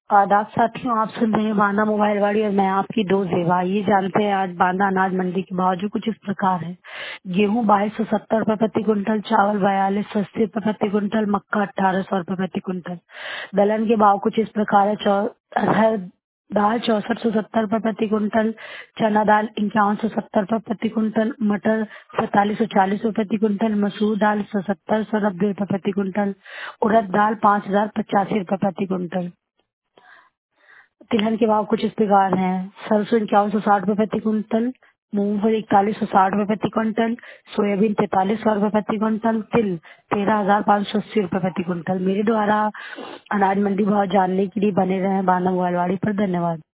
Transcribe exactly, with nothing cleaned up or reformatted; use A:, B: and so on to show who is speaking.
A: आदाब साथियों, आप सुन रहे हैं बांदा मोबाइल वाड़ी और मैं आपकी दोस्त देवा। ये जानते हैं आज बांदा अनाज मंडी के भाव जो कुछ इस प्रकार है। गेहूं बाईस सौ सत्तर रूपए प्रति क्विंटल, चावल बयालीस सौ अस्सी रूपए प्रति क्विंटल, मक्का अठारह सौ रूपए प्रति क्विंटल। दलहन के भाव कुछ इस प्रकार है। चौ- अरहर दाल चौसठ सौ सत्तर रूपए प्रति क्विंटल, चना दाल इक्यावन सौ सत्तर रूपए प्रति क्विंटल, मटर सैतालीस सौ चालीस रूपए प्रति क्विंटल, मसूर दाल सत्तर सौ नब्बे रूपए प्रति क्विंटल, उड़द दाल पाँच हजार पचासी रूपए प्रति क्विंटल। तिलहन के भाव कुछ इस प्रकार हैं। सरसों इक्यावन सौ साठ रूपए प्रति क्विंटल, मूंगफली इकतालीस सौ साठ रूपए प्रति क्विंटल, सोयाबीन तैतालीस सौ रूपए प्रति क्विंटल, तिल तेरह हजार पाँच सौ अस्सी रूपए प्रति क्विंटल। मेरे द्वारा अनाज मंडी भाव जानने के लिए बने रहे बांदा मोबाइल वाड़ी पर। धन्यवाद।